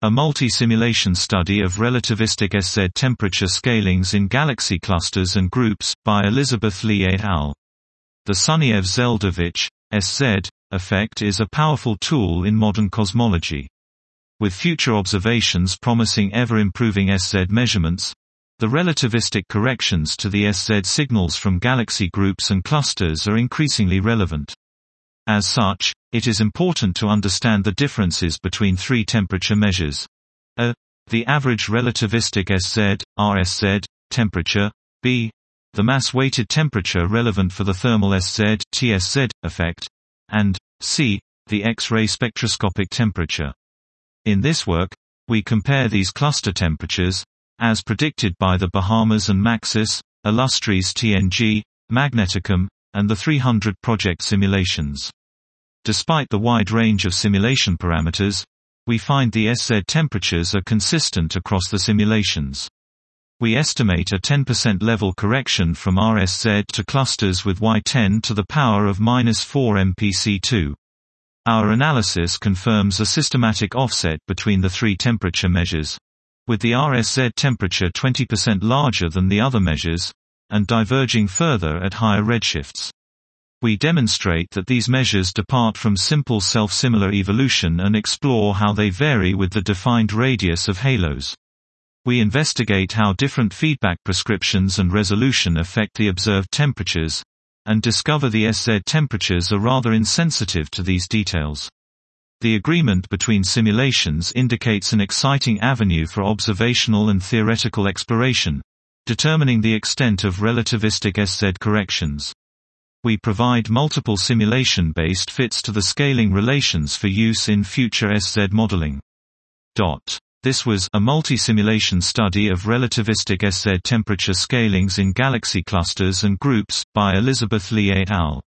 A multi-simulation study of relativistic SZ temperature scalings in galaxy clusters and groups, by Elizabeth Lee et al. The Sunyaev-Zeldovich SZ effect is a powerful tool in modern cosmology. With future observations promising ever-improving SZ measurements, the relativistic corrections to the SZ signals from galaxy groups and clusters are increasingly relevant. As such, it is important to understand the differences between three temperature measures. A. The average relativistic SZ, RSZ, temperature. B. The mass-weighted temperature relevant for the thermal SZ, TSZ, effect. And C. The X-ray spectroscopic temperature. In this work, we compare these cluster temperatures, as predicted by the Bahamas and Maxis, Illustris TNG, Magneticum, and the 300 project simulations. Despite the wide range of simulation parameters, we find the SZ temperatures are consistent across the simulations. We estimate a 10% level correction from RSZ to clusters with Y10 to the power of -4 mpc2. Our analysis confirms a systematic offset between the three temperature measures, with the RSZ temperature 20% larger than the other measures, and diverging further at higher redshifts. We demonstrate that these measures depart from simple self-similar evolution and explore how they vary with the defined radius of halos. We investigate how different feedback prescriptions and resolution affect the observed temperatures, and discover the SZ temperatures are rather insensitive to these details. The agreement between simulations indicates an exciting avenue for observational and theoretical exploration, determining the extent of relativistic SZ corrections. We provide multiple simulation-based fits to the scaling relations for use in future SZ modeling. This was a multi-simulation study of relativistic SZ temperature scalings in galaxy clusters and groups, by Elizabeth Lee et al.